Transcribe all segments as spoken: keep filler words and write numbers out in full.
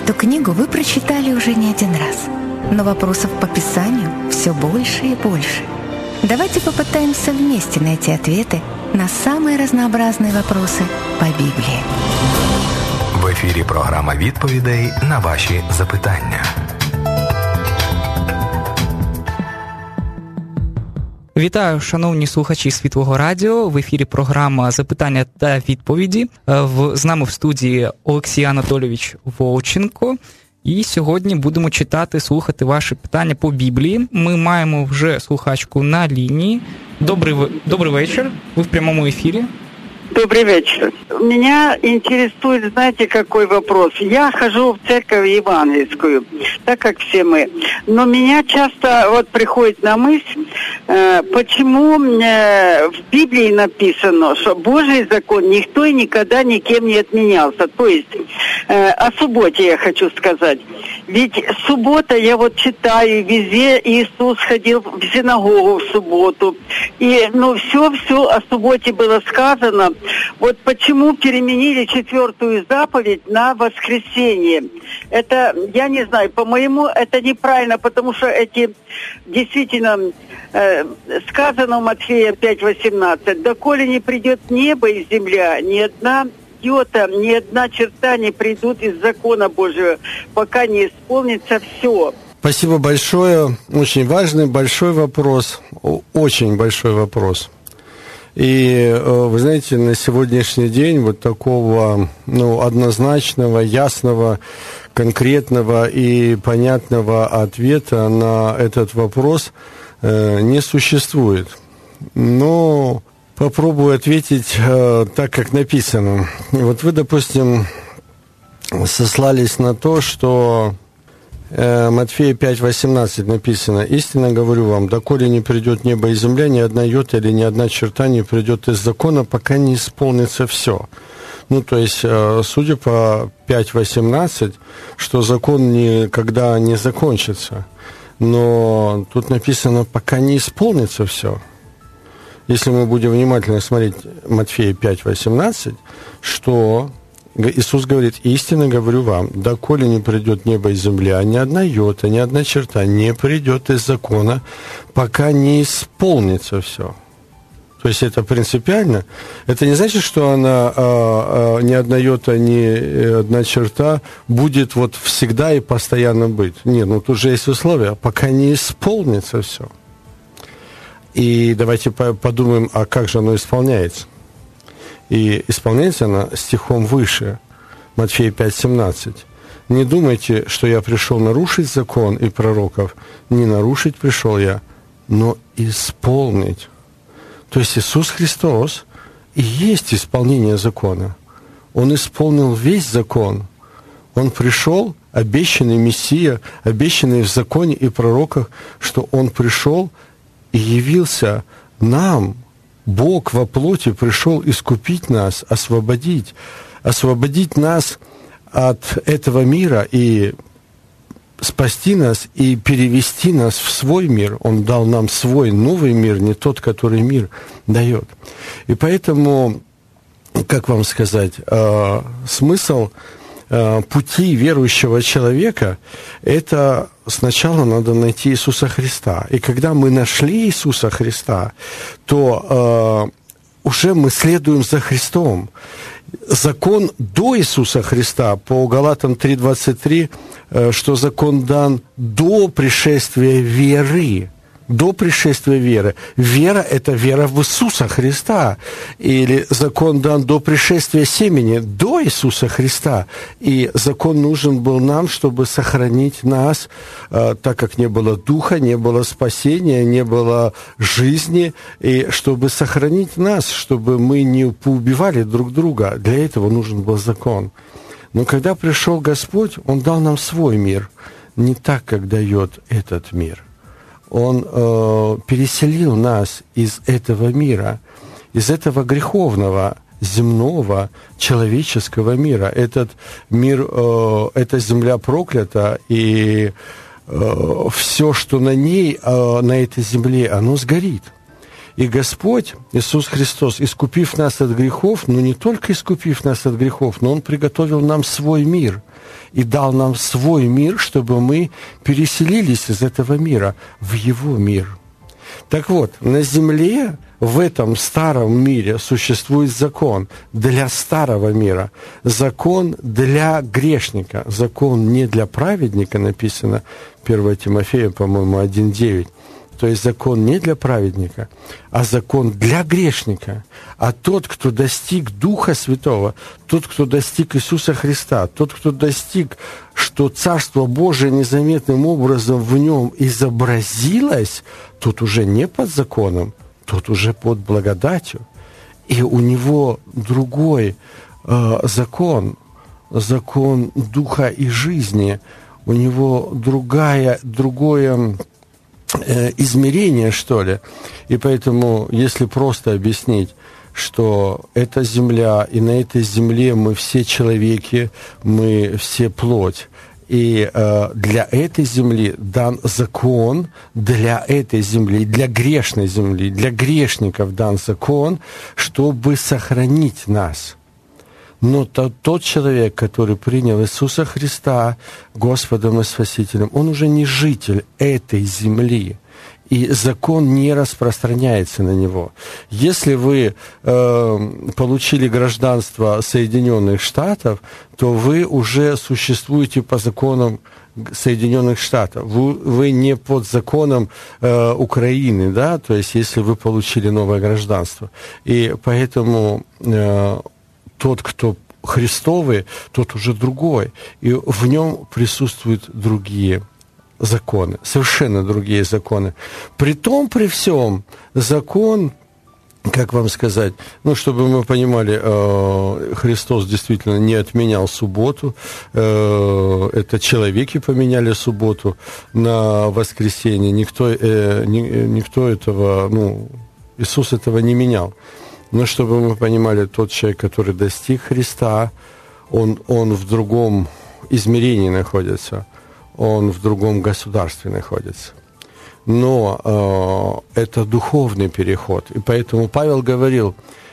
Эту книгу вы прочитали уже не один раз, но вопросов по Писанию все больше и больше. Давайте попытаемся вместе найти ответы на самые разнообразные вопросы по Біблії. В ефірі програма відповідей на ваші запитання. Вітаю, шановні слухачі Світлого Радіо. В ефірі програма «Запитання та відповіді». В, з нами в студії Олексій Анатолійович Волченко. І сьогодні будемо читати, слухати ваші питання по Біблії. Ми маємо вже слухачку на лінії. Добрий, добрий вечір. Ви в прямому ефірі. Добрый вечер. Меня интересует, знаете, какой вопрос. Я хожу в церковь евангельскую, так как все мы. Но меня часто вот приходит на мысль, э, почему э, в Библии написано, что Божий закон никто и никогда никем не отменялся. То есть э, о субботе я хочу сказать. Ведь суббота, я вот читаю, везде Иисус ходил в синагогу в субботу. И, ну, все-все о субботе было сказано. Вот почему переменили четвертую заповедь на воскресенье? Это, я не знаю, по-моему, это неправильно, потому что эти, действительно, э, сказано в Матфея пять восемнадцать, «Доколе не придет небо и земля, ни одна йота, ни одна черта не придут из закона Божьего, пока не исполнится все». Спасибо большое. Очень важный, большой вопрос. Очень большой вопрос. И, вы знаете, на сегодняшний день вот такого, ну, однозначного, ясного, конкретного и понятного ответа на этот вопрос э, не существует. Но попробую ответить э, так, как написано. Вот вы, допустим, сослались на то, что Матфея пять восемнадцать написано: «Истинно говорю вам, доколе не придет небо и земля, ни одна йота или ни одна черта не придет из закона, пока не исполнится все». Ну, то есть, судя по пять восемнадцать, что закон никогда не закончится. Но тут написано, пока не исполнится все. Если мы будем внимательно смотреть Матфея пять восемнадцать, что... Иисус говорит: «Истинно говорю вам, доколе не придет небо и земля, ни одна йота, ни одна черта не придет из закона, пока не исполнится все». То есть это принципиально. Это не значит, что она, а, а, ни одна йота, ни одна черта будет вот всегда и постоянно быть. Нет, ну тут же есть условия, пока не исполнится все. И давайте подумаем, а как же оно исполняется. И исполняется она стихом выше, Матфея пять семнадцать. «Не думайте, что я пришел нарушить закон и пророков. Не нарушить пришел я, но исполнить». То есть Иисус Христос и есть исполнение закона. Он исполнил весь закон. Он пришел, обещанный Мессия, обещанный в законе и пророках, что Он пришел и явился нам. Бог во плоти пришел искупить нас, освободить, освободить нас от этого мира и спасти нас и перевести нас в свой мир. Он дал нам свой новый мир, не тот, который мир дает. И поэтому, как вам сказать, э, смысл э, пути верующего человека – это сначала надо найти Иисуса Христа. И когда мы нашли Иисуса Христа, то э, уже мы следуем за Христом. Закон до Иисуса Христа, по Галатам три двадцать три, э, что закон дан до пришествия веры. До пришествия веры. Вера – это вера в Иисуса Христа. Или закон дан до пришествия семени, до Иисуса Христа. И закон нужен был нам, чтобы сохранить нас, э, так как не было духа, не было спасения, не было жизни, и чтобы сохранить нас, чтобы мы не поубивали друг друга. Для этого нужен был закон. Но когда пришел Господь, Он дал нам свой мир, не так, как дает этот мир. Он э, переселил нас из этого мира, из этого греховного, земного, человеческого мира. Этот мир, э, эта земля проклята, и э, все, что на ней, э, на этой земле, оно сгорит. И Господь, Иисус Христос, искупив нас от грехов, но не только искупив нас от грехов, но Он приготовил нам свой мир и дал нам свой мир, чтобы мы переселились из этого мира в Его мир. Так вот, на земле, в этом старом мире существует закон для старого мира, закон для грешника, закон не для праведника, написано первое Тимофея, по-моему, один девять. То есть закон не для праведника, а закон для грешника. А тот, кто достиг Духа Святого, тот, кто достиг Иисуса Христа, тот, кто достиг, что Царство Божие незаметным образом в нем изобразилось, тот уже не под законом, тот уже под благодатью. И у него другой э, закон, закон Духа и жизни, у него другая, другое... измерение, что ли. И поэтому, если просто объяснить, что эта земля, и на этой земле мы все человеки, мы все плоть, и э, для этой земли дан закон, для этой земли, для грешной земли, для грешников дан закон, чтобы сохранить нас. Но тот, тот человек, который принял Иисуса Христа Господом и Спасителем, он уже не житель этой земли, и закон не распространяется на него. Если вы э, получили гражданство Соединенных Штатов, то вы уже существуете по законам Соединенных Штатов. Вы, вы не под законом э, Украины, да, то есть если вы получили новое гражданство. И поэтому... Э, Тот, кто Христовый, тот уже другой. И в нем присутствуют другие законы, совершенно другие законы. При том, при всем, закон, как вам сказать, ну, чтобы мы понимали, Христос действительно не отменял субботу, это человеки поменяли субботу на воскресенье, никто, никто этого, ну, Иисус этого не менял. Но чтобы мы понимали, тот человек, который достиг Христа, он, он в другом измерении находится, он в другом государстве находится. Но э, это духовный переход. И поэтому Павел говорил,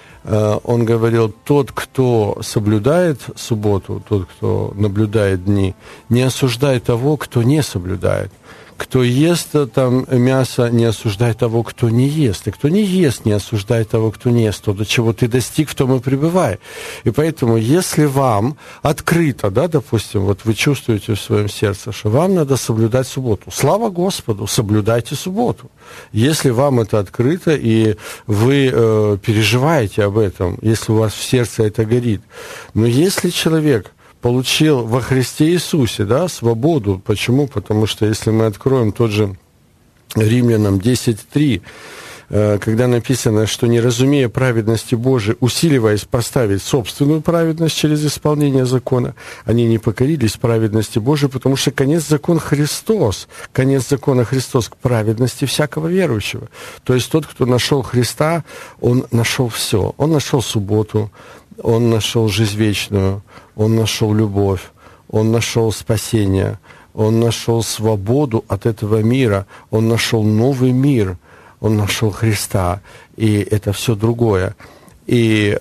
э, он говорил, тот, кто соблюдает субботу, тот, кто наблюдает дни, не осуждай того, кто не соблюдает. Кто ест там мясо, не осуждай того, кто не ест. И кто не ест, не осуждай того, кто не ест. То, до чего ты достиг, в том и пребывай. И поэтому, если вам открыто, да, допустим, вот вы чувствуете в своем сердце, что вам надо соблюдать субботу, слава Господу, соблюдайте субботу. Если вам это открыто, и вы э, переживаете об этом, если у вас в сердце это горит. Но если человек получил во Христе Иисусе, да, свободу. Почему? Потому что если мы откроем тот же Римлянам десять три, когда написано, что не разумея праведности Божией, усиливаясь поставить собственную праведность через исполнение закона, они не покорились праведности Божией, потому что конец закона Христос, конец закона Христос к праведности всякого верующего. То есть тот, кто нашел Христа, он нашел все. Он нашел субботу, он нашел жизнь вечную, он нашел любовь, он нашел спасение, он нашел свободу от этого мира, он нашел новый мир, он нашел Христа, и это все другое. И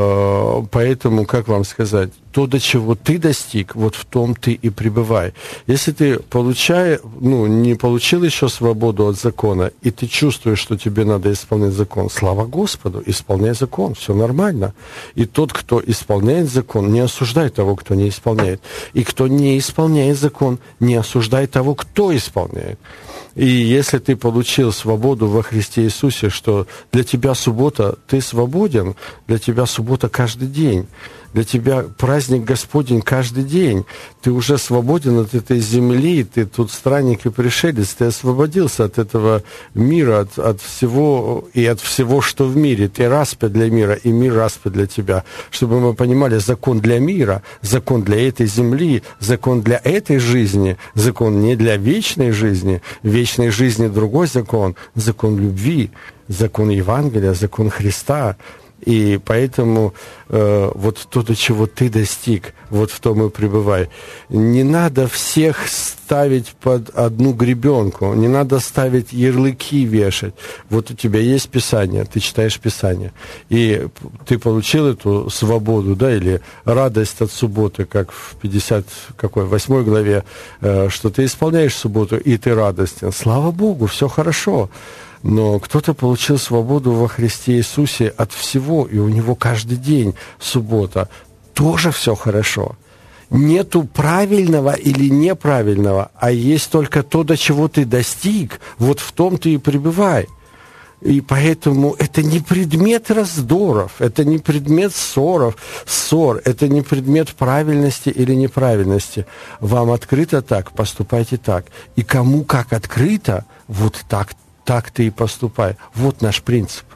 э, поэтому, как вам сказать, то, до чего ты достиг, вот в том ты и пребывай. Если ты получаешь, ну, не получил еще свободу от закона, и ты чувствуешь, что тебе надо исполнять закон, слава Господу, исполняй закон, все нормально. И тот, кто исполняет закон, не осуждает того, кто не исполняет. И кто не исполняет закон, не осуждает того, кто исполняет. И если ты получил свободу во Христе Иисусе, что для тебя суббота, ты свободен, для тебя суббота каждый день, для тебя праздник Господень каждый день, ты уже свободен от этой земли, ты тут странник и пришелец, ты освободился от этого мира, от, от всего и от всего, что в мире. Ты распят для мира, и мир распят для тебя. Чтобы мы понимали, закон для мира, закон для этой земли, закон для этой жизни, закон не для вечной жизни. В вечной жизни другой закон, закон любви, закон Евангелия, закон Христа. И поэтому э, вот то, до чего ты достиг, вот в том и пребывай. Не надо всех ставить под одну гребенку, не надо ставить ярлыки вешать. Вот у тебя есть Писание, ты читаешь Писание, и ты получил эту свободу, да, или радость от субботы, как в пятьдесят восьмой главе, э, что ты исполняешь субботу, и ты радостен. Слава Богу, все хорошо. Но кто-то получил свободу во Христе Иисусе от всего, и у него каждый день суббота. Тоже все хорошо. Нету правильного или неправильного, а есть только то, до чего ты достиг. Вот в том ты и пребывай. И поэтому это не предмет раздоров, это не предмет ссоров, ссор, это не предмет правильности или неправильности. Вам открыто так, поступайте так. И кому как открыто, вот так Так ти і поступай. Вот наш принцип.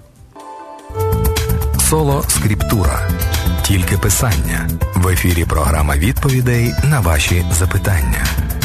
Соло Скриптура. Тільки писання. В ефірі програма відповідей на ваші запитання.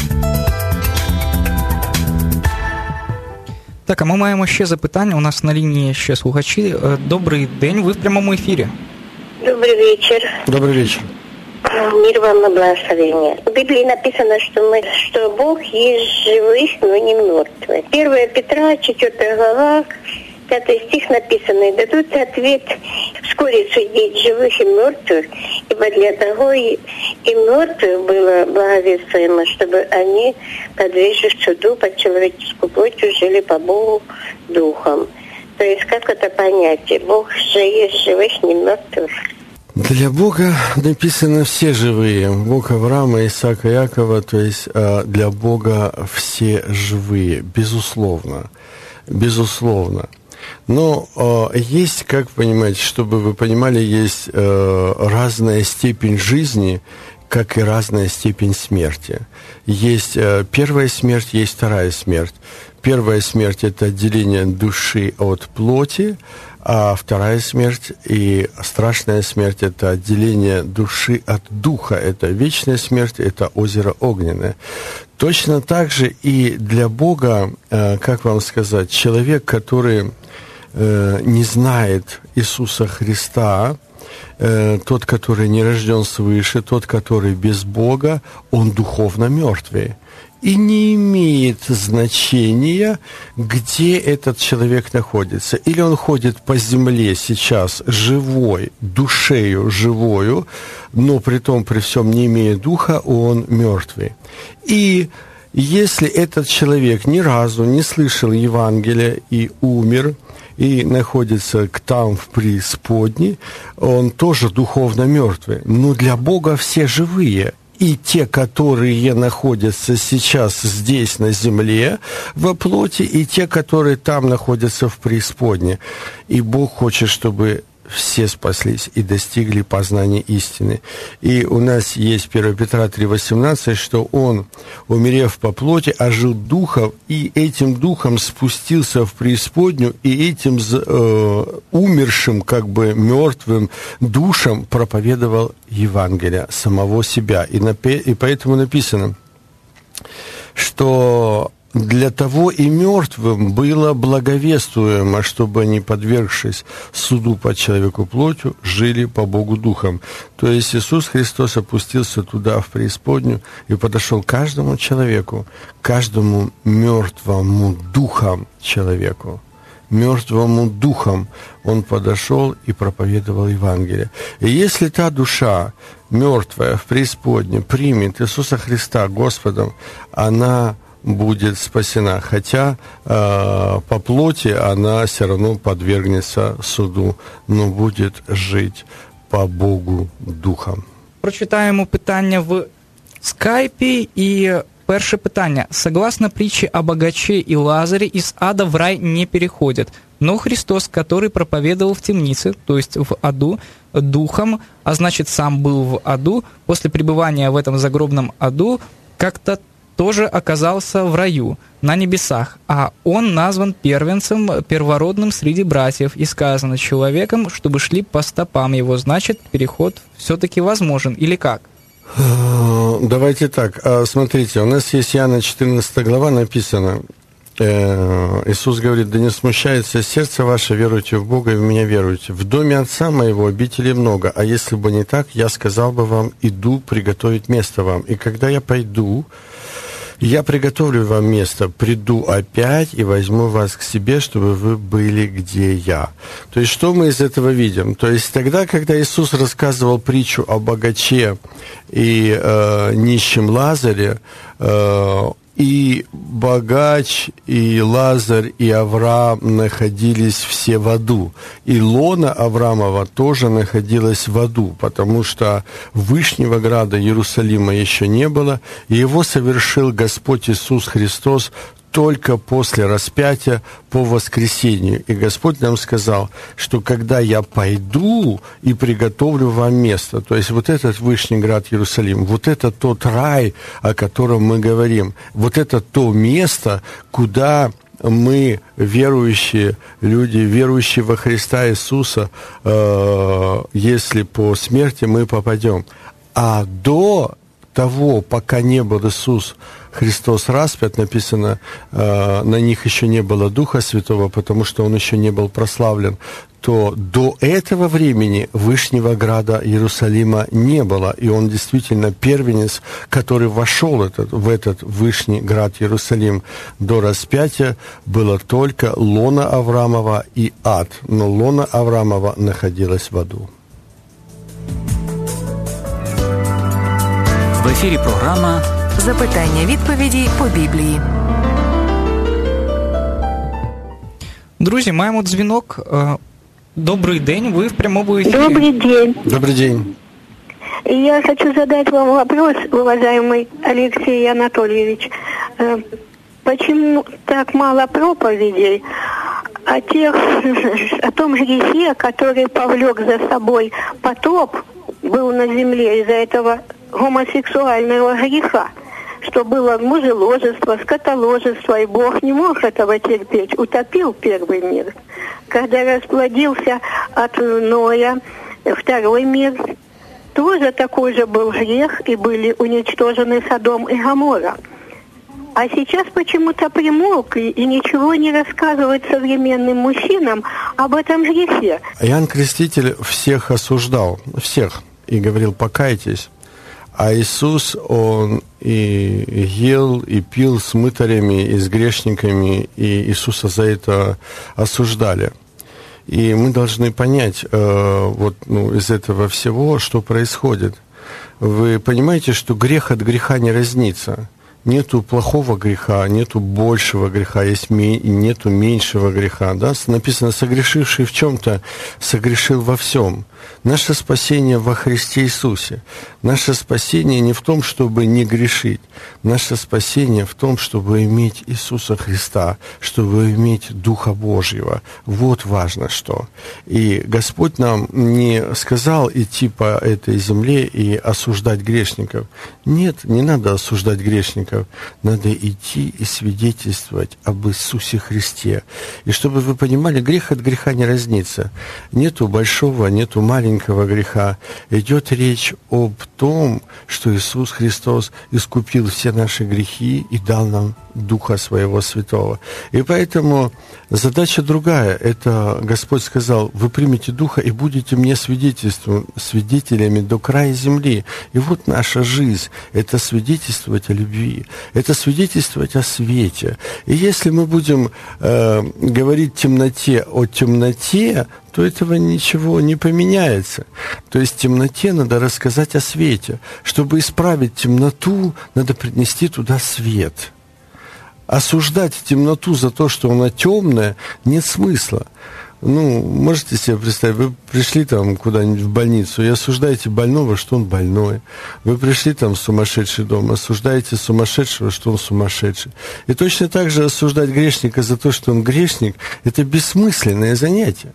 Так, а ми маємо ще запитання. У нас на лінії ще слухачі. Добрий день, ви в прямому ефірі. Добрый вечер. Добрый вечер. Мир вам и благословение. В Библии написано, что мы, что Бог есть живых, но не мертвых. первое Петра, четвёртая глава, пятый стих написано: «И дадут ответ вскоре судить живых и мертвых, ибо для того и, и мертвых было благовествуемо, чтобы они, подвергшись суду под человеческую плотью, жили по Богу духом». То есть как это понятие? Бог же есть живых, не мертвых. Для Бога написано все живые. Бог Авраама, Исаака, Якова, то есть для Бога все живые, безусловно. Безусловно. Но есть, как понимаете, чтобы вы понимали, есть разная степень жизни, как и разная степень смерти. Есть первая смерть, есть вторая смерть. Первая смерть – это отделение души от плоти, а вторая смерть и страшная смерть – это отделение души от духа. Это вечная смерть, это озеро огненное. Точно так же и для Бога, как вам сказать, человек, который не знает Иисуса Христа, тот, который не рожден свыше, тот, который без Бога, он духовно мертвый. И не имеет значения, где этот человек находится. Или он ходит по земле сейчас живой, душею живою, но при том, при всем не имея духа, он мертвый. И если этот человек ни разу не слышал Евангелия и умер, и находится там в преисподней, он тоже духовно мертвый. Но для Бога все живые. И те, которые находятся сейчас здесь, на земле, во плоти, и те, которые там находятся в преисподней. И Бог хочет, чтобы все спаслись и достигли познания истины. И у нас есть первое Петра три восемнадцать, что Он, умерев по плоти, ожил духом, и этим духом спустился в преисподнюю, и этим э, умершим, как бы мертвым душам проповедовал Евангелие самого себя. И, напе- и поэтому написано, что для того и мертвым было благовествуемо, чтобы они, подвергшись суду по человеку плотью, жили по Богу духом. То есть Иисус Христос опустился туда, в преисподнюю, и подошел к каждому человеку, каждому мертвому духом человеку. Мертвому духом Он подошел и проповедовал Евангелие. И если та душа мертвая в преисподней примет Иисуса Христа Господом, она будет спасена, хотя э, по плоти она все равно подвергнется суду, но будет жить по Богу духом. Прочитаємо питання в скайпі, і перше питання. Согласно притче о богаче и Лазаре, из ада в рай не переходят, но Христос, который проповедовал в темнице, то есть в аду, духом, а значит сам был в аду, после пребывания в этом загробном аду как-то тоже оказался в раю, на небесах, а он назван первенцем, первородным среди братьев, и сказано человеком, чтобы шли по стопам его, значит, переход все-таки возможен, или как? Давайте так, смотрите, у нас есть Иоанна четырнадцатая глава, написано: Иисус говорит: да не смущается сердце ваше, веруйте в Бога и в Меня веруйте. В доме Отца Моего обителей много, а если бы не так, я сказал бы вам: иду приготовить место вам. И когда я пойду, я приготовлю вам место, приду опять и возьму вас к себе, чтобы вы были, где я. То есть, что мы из этого видим? То есть, тогда, когда Иисус рассказывал притчу о богаче и э, нищем Лазаре, э, и богач, и Лазарь, и Авраам находились все в аду. И лона Авраамова тоже находилась в аду, потому что Вышнего Града Иерусалима еще не было, и его совершил Господь Иисус Христос только после распятия по воскресению. И Господь нам сказал, что когда я пойду и приготовлю вам место, то есть вот этот Вышний Град Иерусалим, вот это тот рай, о котором мы говорим, вот это то место, куда мы, верующие люди, верующие во Христа Иисуса, э, если по смерти мы попадем. А до того, пока не был Иисус Христос распят, написано, э, на них еще не было Духа Святого, потому что Он еще не был прославлен, то до этого времени Вышнего Града Иерусалима не было. И он действительно первенец, который вошел этот, в этот Вышний Град Иерусалим. До распятия было только лона Авраамова и ад, но лона Авраамова находилась в аду. В ефірі програма «Запитання-відповіді по Біблії». Друзі, маємо дзвінок. Добрий день, вы в прямом эфире. Добрый день. Добрый день. Я хочу задать вам вопрос, уважаемый Алексей Анатольевич. Почему так мало проповедей о тех, о том грехе, который повлек за собой потоп, был на земле из-за этого гомосексуального греха, что было мужеложество, скотоложество, и Бог не мог этого терпеть, утопил первый мир. Когда расплодился от Ноя второй мир, тоже такой же был грех, и были уничтожены Содом и Гоморра. А сейчас почему-то примолкли и ничего не рассказывают современным мужчинам об этом грехе. Иоанн Креститель всех осуждал, всех, и говорил: покайтесь. А Иисус, Он и ел, и пил с мытарями, и с грешниками, и Иисуса за это осуждали. И мы должны понять э, вот, ну, из этого всего, что происходит. Вы понимаете, что грех от греха не разнится. Нету плохого греха, нету большего греха, есть ми- нету меньшего греха. Да? Написано: согрешивший в чем-то, согрешил во всем. Наше спасение во Христе Иисусе. Наше спасение не в том, чтобы не грешить. Наше спасение в том, чтобы иметь Иисуса Христа, чтобы иметь Духа Божьего. Вот важно что. И Господь нам не сказал идти по этой земле и осуждать грешников. Нет, не надо осуждать грешников. Надо идти и свидетельствовать об Иисусе Христе. И чтобы вы понимали, грех от греха не разнится. Нету большого, нету маленького греха. Идет речь об том, что Иисус Христос искупил все наши грехи и дал нам Духа Своего Святого. И поэтому задача другая. Это Господь сказал: вы примете Духа и будете мне свидетельством, свидетелями до края земли. И вот наша жизнь – это свидетельствовать о любви, это свидетельствовать о свете. И если мы будем э, говорить темноте о темноте, то этого ничего не поменяется. То есть темноте надо рассказать о свете. Чтобы исправить темноту, надо принести туда свет. Осуждать темноту за то, что она темная, нет смысла. Ну, можете себе представить, вы пришли там куда-нибудь в больницу и осуждаете больного, что он больной. Вы пришли там в сумасшедший дом, осуждаете сумасшедшего, что он сумасшедший. И точно так же осуждать грешника за то, что он грешник, это бессмысленное занятие.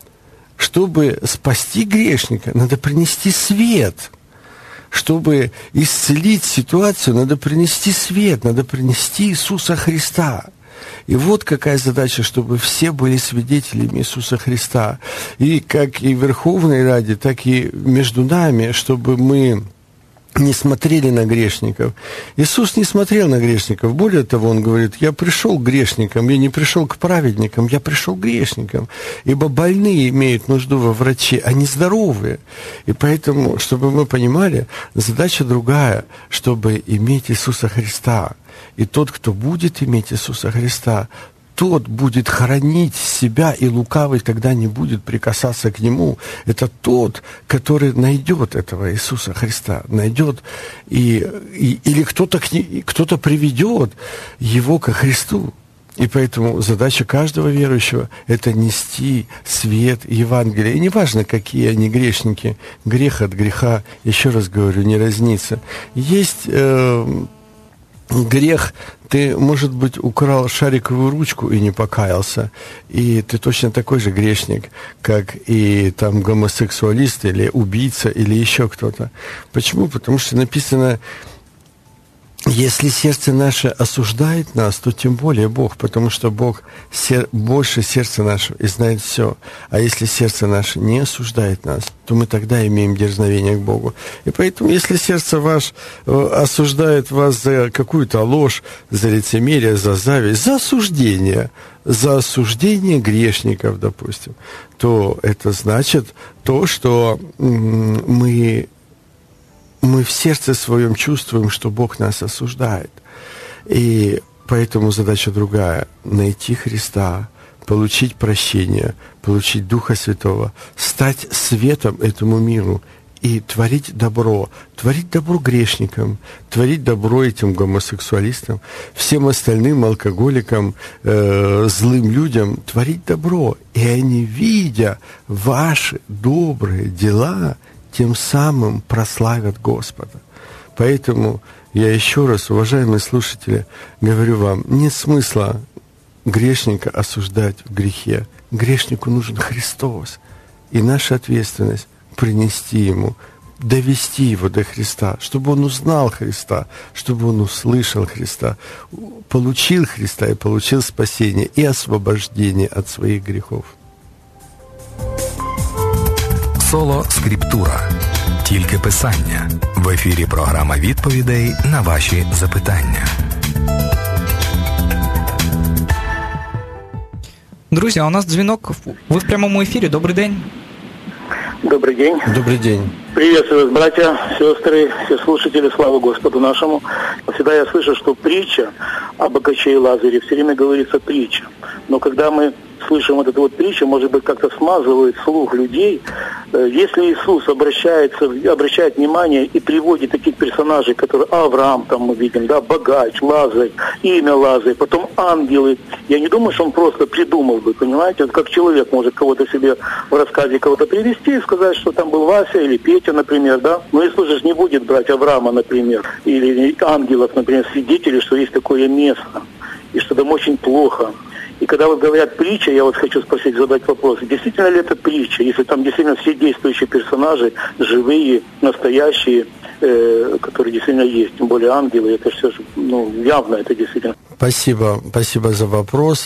Чтобы спасти грешника, надо принести свет. Чтобы исцелить ситуацию, надо принести свет, надо принести Иисуса Христа. И вот какая задача, чтобы все были свидетелями Иисуса Христа. И как и в Верховной Раде, так и между нами, чтобы мы не смотрели на грешников. Иисус не смотрел на грешников. Более того, Он говорит, я пришел к грешникам, я не пришел к праведникам, я пришел к грешникам. Ибо больные имеют нужду во враче, а не здоровые. И поэтому, чтобы мы понимали, задача другая, чтобы иметь Иисуса Христа. И тот, кто будет иметь Иисуса Христа, тот будет хоронить себя, и лукавый тогда не будет прикасаться к нему. Это тот, который найдет этого Иисуса Христа, найдет, и, и, или кто-то, кто-то приведет его ко Христу. И поэтому задача каждого верующего – это нести свет Евангелия. И неважно, какие они грешники, грех от греха, еще раз говорю, не разнится. Есть э, грех. Ты, может быть, украл шариковую ручку и не покаялся, и ты точно такой же грешник, как и там гомосексуалист или убийца или еще кто-то. Почему? Потому что написано, если сердце наше осуждает нас, то тем более Бог, потому что Бог сер- больше сердца нашего и знает все. А если сердце наше не осуждает нас, то мы тогда имеем дерзновение к Богу. И поэтому, если сердце ваше осуждает вас за какую-то ложь, за лицемерие, за зависть, за осуждение, за осуждение грешников, допустим, то это значит то, что мы... мы в сердце своем чувствуем, что Бог нас осуждает. И поэтому задача другая – найти Христа, получить прощение, получить Духа Святого, стать светом этому миру и творить добро, творить добро грешникам, творить добро этим гомосексуалистам, всем остальным алкоголикам, э, злым людям, творить добро. И они, видя ваши добрые дела, тем самым прославят Господа. Поэтому я еще раз, уважаемые слушатели, говорю вам, нет смысла грешника осуждать в грехе. Грешнику нужен Христос. И наша ответственность принести ему, довести его до Христа, чтобы он узнал Христа, чтобы он услышал Христа, получил Христа и получил спасение и освобождение от своих грехов. Соло Скриптура. Тільки писання. В ефірі програма відповідей на ваші запитання. Друзі, а у нас дзвінок. Ви в прямому ефірі. Добрий день. Добрый день. Добрый день. Приветствую вас, братья, сестры, все слушатели, слава Господу нашему. Всегда я слышу, что притча о богаче и Лазаре, все время говорится притча. Но когда мы слышим вот эту вот притчу, может быть, как-то смазывает слух людей. Если Иисус обращается, обращает внимание и приводит таких персонажей, которые Авраам, там мы видим, да, богач, Лазарь, имя Лазарь, потом ангелы. Я не думаю, что он просто придумал бы, понимаете, вот как человек может кого-то себе в рассказе кого-то привести и сказать, что там был Вася или Петя, например, да. Но Иисус же не будет брать Авраама, например, или ангелов, например, свидетелей, что есть такое место, и что там очень плохо. И когда вот говорят притча, я вот хочу спросить, задать вопрос, действительно ли это притча, если там действительно все действующие персонажи, живые, настоящие, э, которые действительно есть, тем более ангелы, это все, ну, явно это действительно. Спасибо, спасибо за вопрос.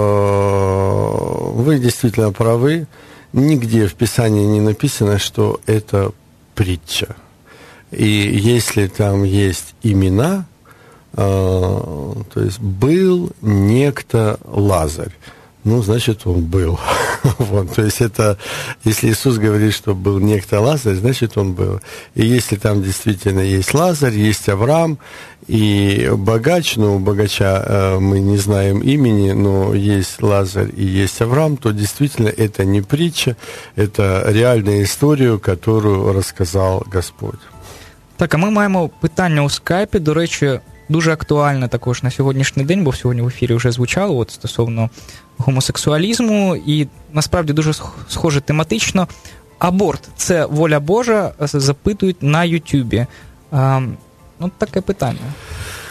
Вы действительно правы. Нигде в Писании не написано, что это притча. И если там есть имена, то есть был некто Лазарь, ну, значит, он был. Вот, то есть это, если Иисус говорит, что был некто Лазарь, значит, он был. И если там действительно есть Лазарь, есть Авраам и богач, ну, у богача э, мы не знаем имени, но есть Лазарь и есть Авраам, то действительно это не притча, это реальная історія, которую рассказал Господь. Так, а ми маємо питання у скайпі, до речі, дуже актуальне також на сьогоднішній день, бо сьогодні в ефірі вже звучало от стосовно гомосексуалізму, і насправді дуже схоже тематично. Аборт – це воля Божа? Запитують на Ютубі. А, ну, таке питання.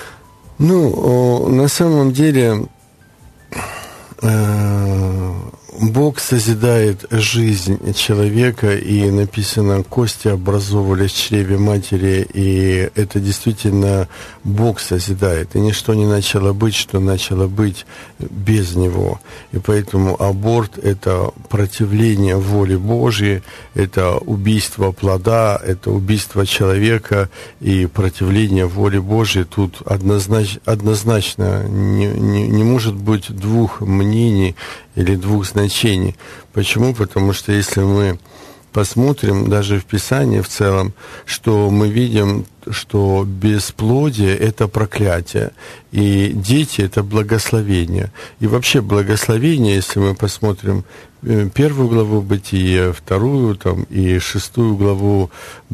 Ну, на самом деле, э, Бог созидает жизнь человека, и написано, кости образовывались в чреве матери, и это действительно Бог созидает. И ничто не начало быть, что начало быть без Него. И поэтому аборт – это противление воле Божьей, это убийство плода, это убийство человека, и противление воле Божьей тут однозначно, однозначно не, не, не может быть двух мнений или двух значений. Почему? Потому что если мы посмотрим даже в Писании в целом, что мы видим, что бесплодие – это проклятие, и дети – это благословение. И вообще благословение, если мы посмотрим первую главу Бытия, вторую там, и шестую главу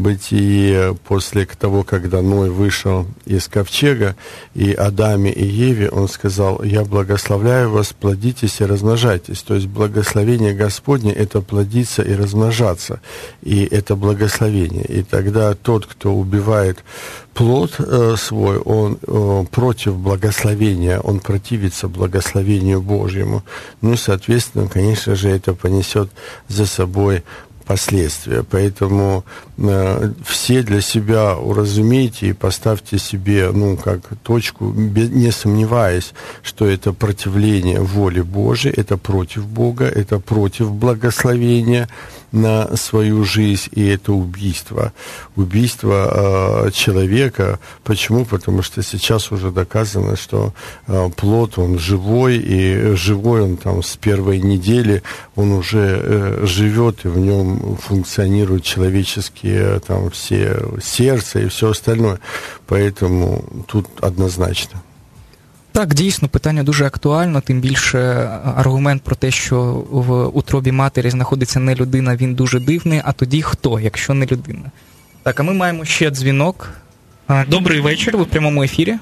Бытия, после того, когда Ной вышел из ковчега, и Адаме и Еве он сказал: «Я благословляю вас, плодитесь и размножайтесь». То есть благословение Господне – это плодиться и размножаться, и это благословение. И тогда тот, кто убивает плод э, свой, он э, против благословения, он противится благословению Божьему. Ну и, соответственно, конечно же, это понесет за собой последствия. Поэтому э, все для себя уразумейте и поставьте себе, ну, как точку, без, не сомневаясь, что это противление воле Божией, это против Бога, это против благословения на свою жизнь, и это убийство. Убийство э, человека. Почему? Потому что сейчас уже доказано, что э, плод, он живой, и живой он там с первой недели, он уже э, живет, и в нем функционируют человеческие там все сердце и все остальное. Поэтому тут однозначно. Так, дійсно, питання дуже актуально, тим більше аргумент про те, що в утробі матері знаходиться не людина, він дуже дивний, а тоді хто, якщо не людина? Так, а ми маємо ще дзвінок. Добрий вечір, ви в прямому ефірі.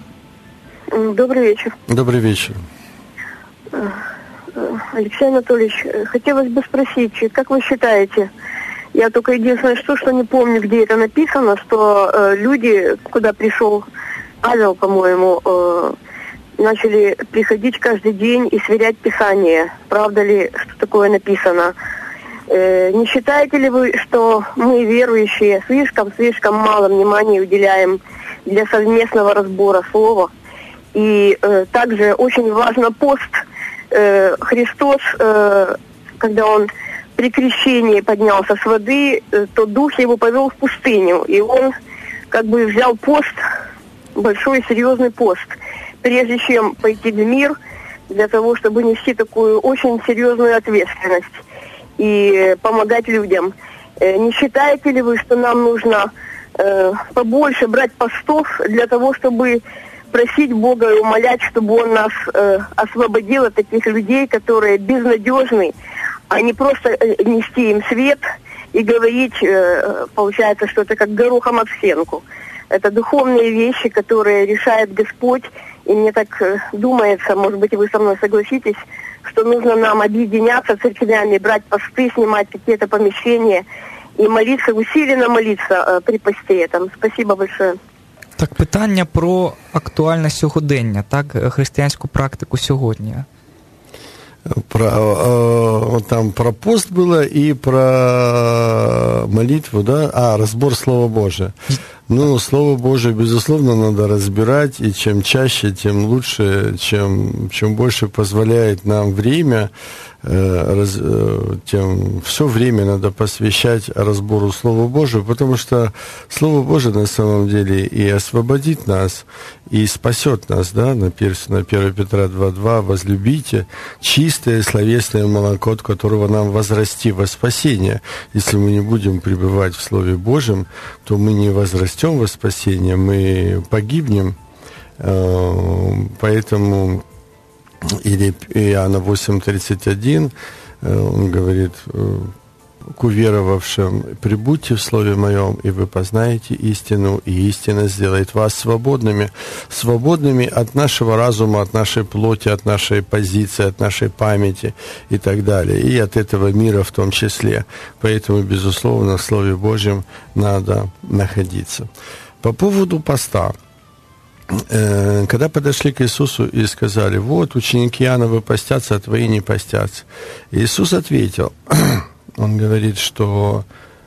Добрый вечер. Добрый вечер. Алексей Анатольевич, хотелось бы спросить, как вы считаете, я только единственное, что, что не помню, где это написано, что э, люди, куда пришел Авел, по-моему, э, начали приходить каждый день и сверять Писание. Правда ли, что такое написано? Э, не считаете ли вы, что мы, верующие, слишком-слишком мало внимания уделяем для совместного разбора слова? И э, также очень важно пост. Э, Христос, э, когда Он при крещении поднялся с воды, э, то Дух Его повел в пустыню. И Он как бы взял пост, большой серьезный пост, прежде чем пойти в мир, для того, чтобы нести такую очень серьезную ответственность и помогать людям. Э, не считаете ли вы, что нам нужно э, побольше брать постов для того, чтобы просить Бога и умолять, чтобы Он нас э, освободил от таких людей, которые безнадежны, а не просто э, нести им свет и говорить, э, получается, что это как горохом об стенку. Это духовные вещи, которые решает Господь, и мне так э, думается, может быть, вы со мной согласитесь, что нужно нам объединяться церквями, брать посты, снимать какие-то помещения и молиться, усиленно молиться э, при посте этом. Спасибо большое. Так, питання про актуальне сьогодення, так, християнську практику сьогодні. Про, э, там про пост было и про молитву, да? А, разбор Слова Божия. Ну, Слово Божие, безусловно, надо разбирать, и чем чаще, тем лучше, чем, чем больше позволяет нам время, э, раз, э, тем все время надо посвящать разбору Слова Божию, потому что Слово Божие на самом деле и освободит нас, и спасет нас, да, на первое Петра два два, возлюбите чистое словесное молоко, от которого нам возрасти во спасение. Если мы не будем пребывать в Слове Божьем, то мы не возрастем во спасение, мы погибнем. Поэтому или Иоанна восемь тридцать один, он говорит: к уверовавшим прибудьте в Слове Моем, и вы познаете истину, и истина сделает вас свободными. Свободными от нашего разума, от нашей плоти, от нашей позиции, от нашей памяти и так далее. И от этого мира в том числе. Поэтому, безусловно, в Слове Божьем надо находиться. По поводу поста. когда подошли к Иисусу и сказали: вот ученики Иоанновы постятся, а твои не постятся. Иисус ответил, он говорит, что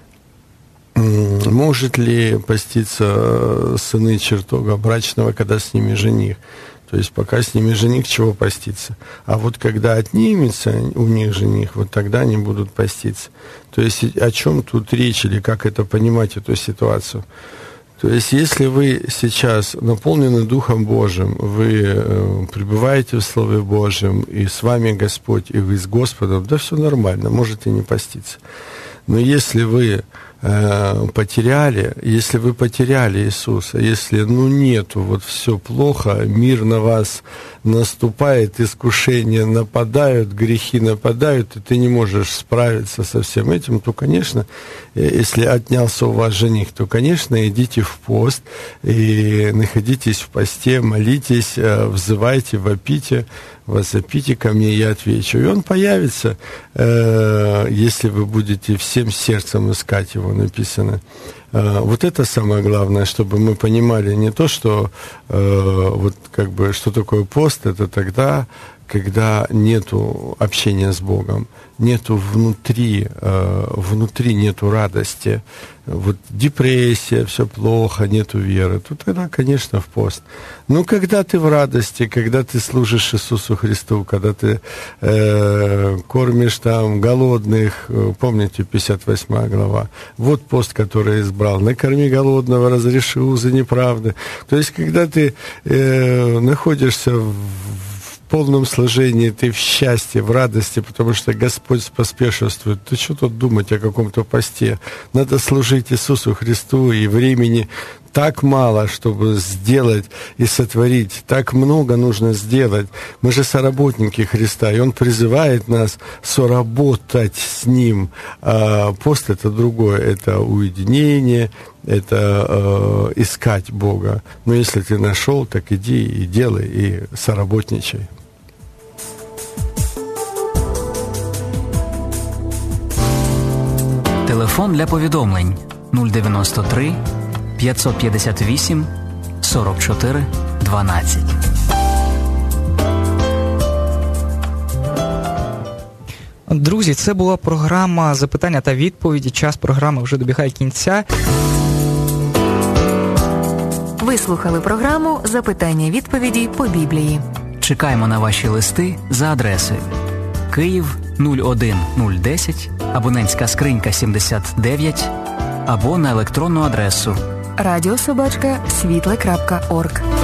может ли поститься сыны чертога брачного, когда с ними жених? То есть пока с ними жених, чего поститься? А вот когда отнимется у них жених, вот тогда они будут поститься. То есть о чем тут речь или как это понимать, эту ситуацию? То есть если вы сейчас наполнены Духом Божьим, вы э, пребываете в Слове Божьем, и с вами Господь, и вы с Господом, да все нормально, можете не поститься. Но если вы э, потеряли, если вы потеряли Иисуса, если, ну, нету, вот все плохо, мир на вас наступает, искушения нападают, грехи нападают, и ты не можешь справиться со всем этим, то, конечно, если отнялся у вас жених, то, конечно, идите в пост и находитесь в посте, молитесь, взывайте, вопите, возопите ко мне, я отвечу. И он появится, э, если вы будете всем сердцем искать его, написано. Э, вот это самое главное, чтобы мы понимали не то, что э, вот как бы что такое пост, это тогда, когда нету общения с Богом, нету внутри, э, внутри нету радости, вот депрессия, все плохо, нету веры, то тогда, конечно, в пост. Но когда ты в радости, когда ты служишь Иисусу Христу, когда ты э, кормишь там голодных, помните, пятьдесят восьмая глава, вот пост, который избрал, накорми голодного, разреши узы неправды. То есть, когда ты э, находишься в в полном сложении, ты в счастье, в радости, потому что Господь поспешествует. Ты что тут думать о каком-то посте? Надо служить Иисусу Христу, и времени так мало, чтобы сделать и сотворить. Так много нужно сделать. Мы же соработники Христа, и Он призывает нас соработать с Ним. А пост — это другое, это уединение, это э, искать Бога. Но если ты нашел, так иди и делай, и соработничай. Телефон для повідомлень нуль дев'яносто три п'ятсот п'ятдесят вісім сорок чотири дванадцять. Друзі, це була програма «Запитання та відповіді». Час програми вже добігає кінця. Ви слухали програму «Запитання-відповіді по Біблії». Чекаємо на ваші листи за адресою Київ нуль один нуль десять, абонентська скринька сімдесят дев'ять, або на електронну адресу радіособачка світле крапка орг.